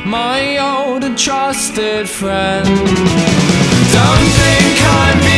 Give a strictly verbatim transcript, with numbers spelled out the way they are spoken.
my old and trusted friend. Don't think I'm